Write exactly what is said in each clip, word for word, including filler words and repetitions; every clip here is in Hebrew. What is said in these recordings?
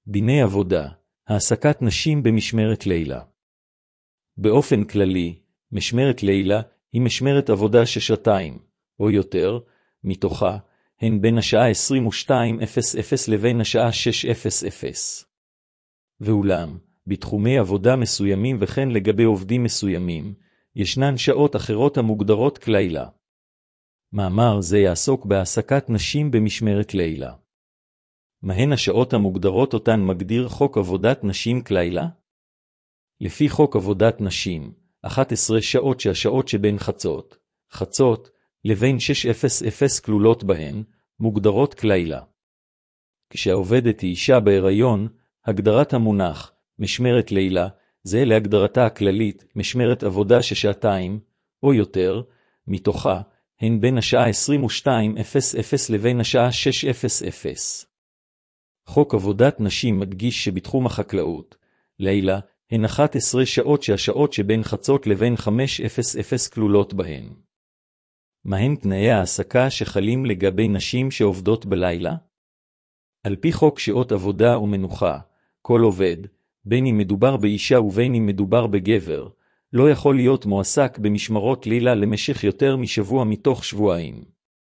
דיני עבודה, העסקת נשים במשמרת לילה. באופן כללי, משמרת לילה היא משמרת עבודה ששעתיים, או יותר, מתוכה, הן בין השעה עשרים ושתיים לבין השעה שש. ואולם, בתחומי עבודה מסוימים וכן לגבי עובדים מסוימים, ישנן שעות אחרות המוגדרות כלילה. מאמר זה יעסוק בהעסקת נשים במשמרת לילה. מהן השעות המוגדרות אותן מגדיר חוק עבודת נשים כלילה? לפי חוק עבודת נשים, אחת עשרה שעות שהשעות שבין חצות, חצות, לבין שש כלולות בהן, מוגדרות כלילה. כשהעובדת היא אישה בהיריון, הגדרת המונח, משמרת לילה, זה להגדרתה הכללית, משמרת עבודה ששעתיים, או יותר, מתוכה, הן בין השעה עשרים ושתיים לבין השעה שש. חוק עבודת נשים מדגיש שבתחום החקלאות, לילה, הן אחת עשרה שעות שהשעות שבין חצות לבין חמש כלולות בהן. מהם תנאי העסקה שחלים לגבי נשים שעובדות בלילה? על פי חוק שעות עבודה ומנוחה, כל עובד, בין אם מדובר באישה ובין אם מדובר בגבר, לא יכול להיות מועסק במשמרות לילה למשך יותר משבוע מתוך שבועיים.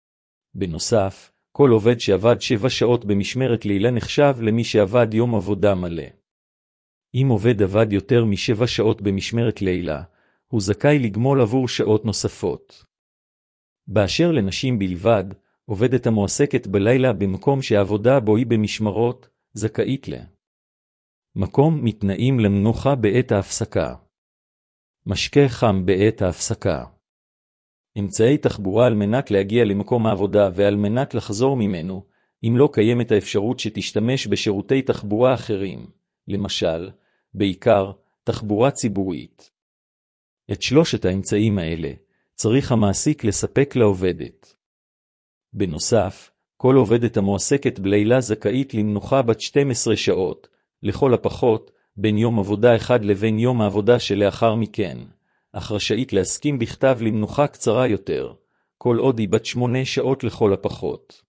בנוסף, כל עובד שעבד שבע שעות במשמרת לילה נחשב למי שעבד יום עבודה מלא. אם עובד עבד יותר משבע שעות במשמרת לילה, הוא זכאי לגמול עבור שעות נוספות. באשר לנשים בלבד, עובדת המועסקת בלילה במקום שהעבודה בו היא במשמרות, זכאית לה. מקום מתנאים למנוחה בעת ההפסקה. משקה חם בעת ההפסקה. אמצעי תחבורה על מנת להגיע למקום העבודה ועל מנת לחזור ממנו, אם לא קיימת האפשרות שתשתמש בשירותי תחבורה אחרים, למשל, בעיקר, תחבורה ציבורית. את שלושת האמצעים האלה, צריך המעסיק לספק לעובדת. בנוסף, כל עובדת המועסקת בלילה זכאית למנוחה בת שתים עשרה שעות, לכל הפחות, בין יום עבודה אחד לבין יום העבודה שלאחר מכן, אך רשאית להסכים בכתב למנוחה קצרה יותר, כל עוד היא בת שמונה שעות לכל הפחות.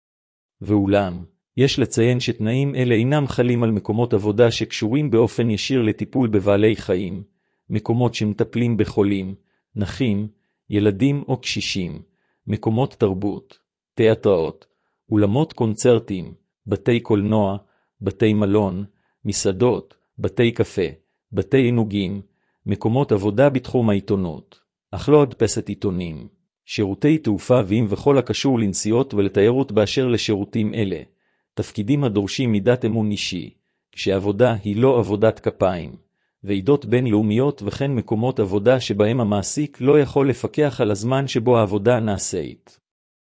ואולם, יש לציין שתנאים אלה אינם חלים על מקומות עבודה שקשורים באופן ישיר לטיפול בבעלי חיים, מקומות שמטפלים בחולים, נכים, ילדים או קשישים, מקומות תרבות, תיאטראות, אולמות קונצרטים, בתי קולנוע, בתי מלון, מסעדות, בתי קפה, בתי עינוגים, מקומות עבודה בתחום העיתונות, אך לא הדפסת עיתונים, שירותי תעופה ואם וכל הקשור לנסיעות ולתיירות באשר לשירותים אלה, תפקידים הדורשים מידת אמון אישי, כשעבודה היא לא עבודת כפיים, ועידות בינלאומיות וכן מקומות עבודה שבהם המעסיק לא יכול לפקח על הזמן שבו העבודה נעשית.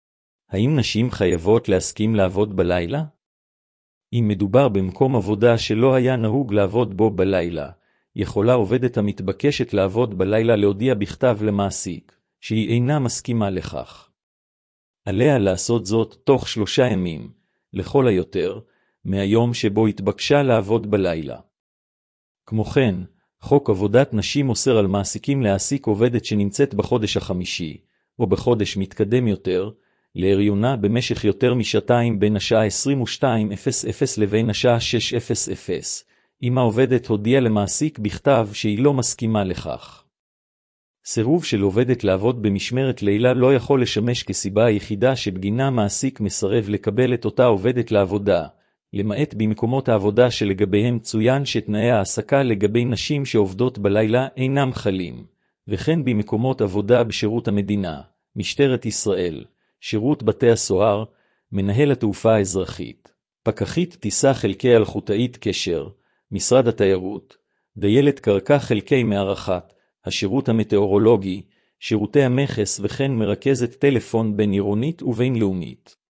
האם נשים חייבות להסכים לעבוד בלילה? אם מדובר במקום עבודה שלא היה נהוג לעבוד בו בלילה, יכולה עובדת המתבקשת לעבוד בלילה להודיע בכתב למעסיק, שהיא אינה מסכימה לכך. עליה לעשות זאת תוך שלושה ימים, לכל היותר, מהיום שבו התבקשה לעבוד בלילה. כמו כן, חוק עבודת נשים אוסר על מעסיקים להעסיק עובדת שנמצאת בחודש החמישי, או בחודש מתקדם יותר, להריונה במשך יותר משעתיים בין השעה עשרים ושתיים לבין השעה שש, אם העובדת הודיעה למעסיק בכתב שהיא לא מסכימה לכך. סירוב של עובדת לעבוד במשמרת לילה לא יכול לשמש כסיבה היחידה שבגינה מעסיק מסרב לקבל את אותה עובדת לעבודה, למעט במקומות העבודה שלגביהם צוין שתנאי העסקה לגבי נשים שעובדות בלילה אינם חלים, וכן במקומות עבודה בשירות המדינה, משטרת ישראל, שירות בתי הסוהר, מנהל התעופה האזרחית, פקחית טיסה חלקי אלחוטאית קשר, משרד התיירות, דיילת קרקע חלקי מערכת, השירות המטאורולוגי, שירותי המכס וכן מרכזת טלפון בין עירונית ובין לאומית.